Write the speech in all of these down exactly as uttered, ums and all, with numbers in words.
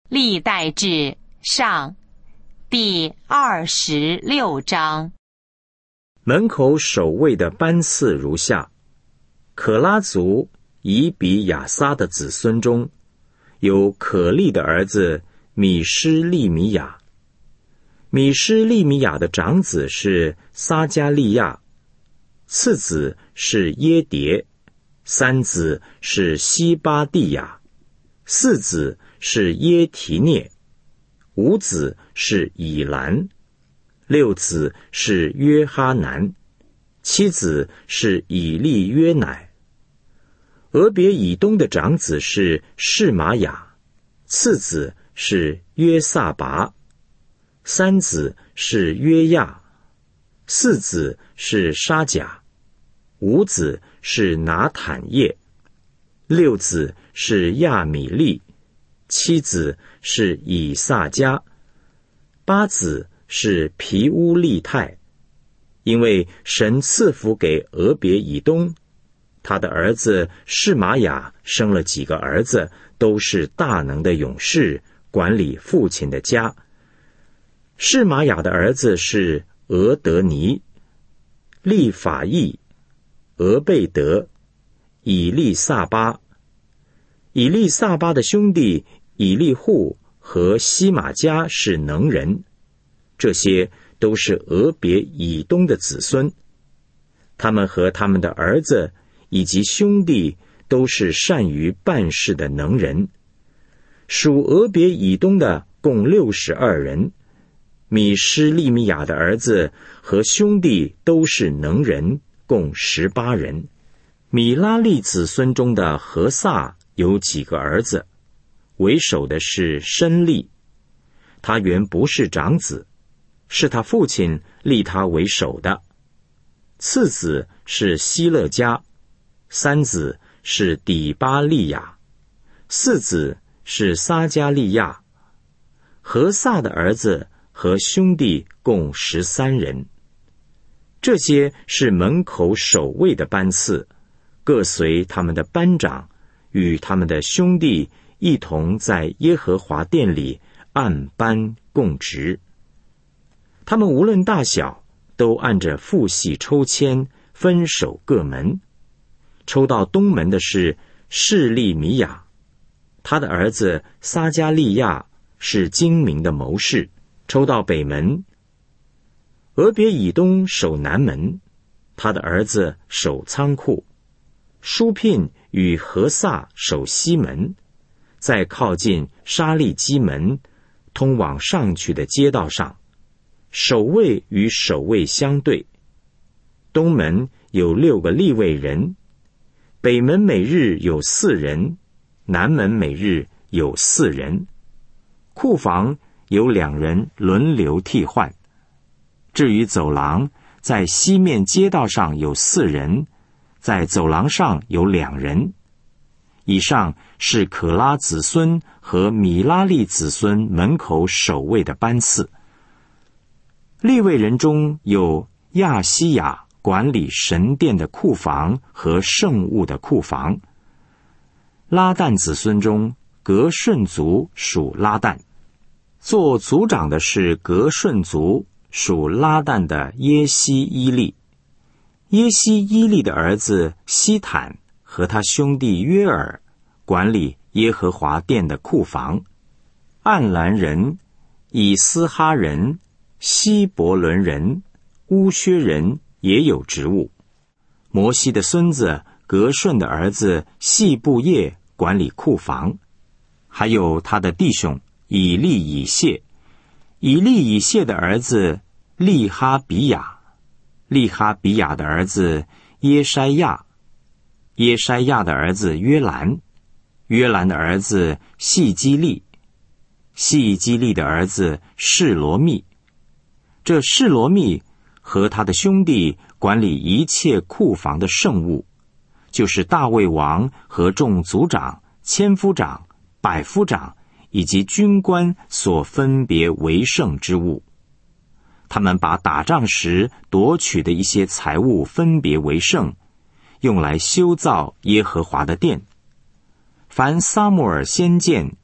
历代志上第二十六章。 门口守卫的班次如下：可拉族以比亚撒的子孙中，有可利的儿子米施利米亚。米施利米亚的长子是撒加利亚，次子是耶迭，三子是西巴蒂亚，四子是耶提涅，五子是以兰，六子是约哈南，七子是以利约乃。俄别以东的长子是示玛雅，次子是约撒拔，三子是约亚，四子是沙甲，五子是拿坦叶，六子是亚米利，七子是以萨迦，八子是皮乌利泰。因为神赐福给俄别以东，他的儿子示玛雅生了几个儿子，都是大能的勇士，管理父亲的家。示玛雅的儿子是俄德尼、利法义、俄贝德、以利萨巴。以利萨巴的兄弟以利户和西玛加是能人，这些都是俄别以东的子孙。他们和他们的儿子以及兄弟都是善于办事的能人。属俄别以东的共六十二人。米施利米亚的儿子和兄弟都是能人，共十八人。米拉利子孙中的何撒有几个儿子，为首的是申利，他原不是长子，是他父亲立他为首的。次子是希勒家，三子是底巴利亚，四子是撒加利亚。何撒的儿子和兄弟共十三人。这些是门口守卫的班次，各随他们的班长，与他们的兄弟一同在耶和华殿里按班供职。他们无论大小，都按着父系抽签，分守各门。抽到东门的是示利米亚，他的儿子撒加利亚是精明的谋士。抽到北门，俄别以东守南门，他的儿子守仓库。舒聘与何撒守西门，在靠近沙利基门通往上去的街道上，守卫与守卫相对。东门有六个利未人，北门每日有四人，南门每日有四人。库房有两人轮流替换。至于走廊，在西面街道上有四人，在走廊上有两人。以上是可拉子孙和米拉利子孙门口守卫的班次。利未人中有亚西亚管理神殿的库房和圣物的库房。拉旦子孙中，革顺族属拉旦。做族长的是革顺族属拉旦的耶西伊利。耶西伊利的儿子西坦和他兄弟约尔管理耶和华殿的库房。暗兰人、以斯哈人、希伯伦人、乌薛人也有职务。摩西的孙子革顺的儿子细布叶管理库房，还有他的弟兄以利以谢。以利以谢的儿子利哈比亚，利哈比亚的儿子耶筛亚，耶筛亚的儿子约兰，约兰的儿子细基利，细基利的儿子示罗密。这示罗密和他的兄弟管理一切库房的圣物，就是大卫王和众族长、千夫长、百夫长以及军官所分别为圣之物。他们把打仗时夺取的一些财物分别为圣，用来修造耶和华的殿。凡撒母耳先见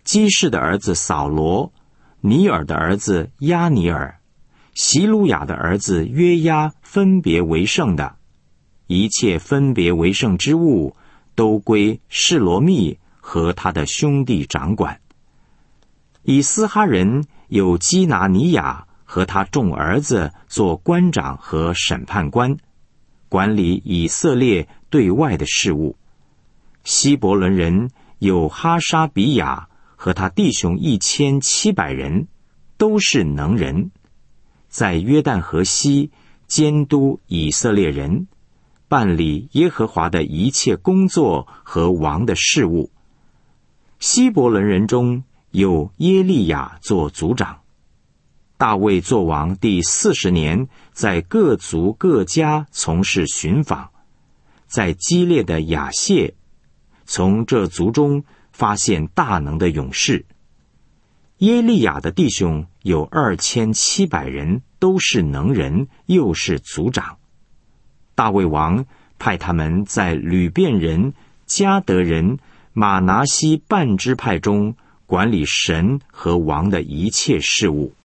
基士的儿子扫罗，尼尔的儿子亚尼尔，席鲁雅的儿子约押分别为圣的，一切分别为圣之物都归示罗密和他的兄弟掌管。以斯哈人有基拿尼雅和他众儿子做官长和审判官，管理以色列对外的事务。希伯伦人有哈沙比雅和他弟兄一千七百人，都是能人，在约旦河西监督以色列人，办理耶和华的一切工作和王的事务。希伯伦人中有耶利亚做族长。大卫作王第四十年，在各族各家从事寻访，在基列的亚谢，从这族中发现大能的勇士。耶利亚的弟兄有二千七百人，都是能人，又是族长。大卫王派他们在吕遍人、迦得人、马拿西半支派中管理神和王的一切事务。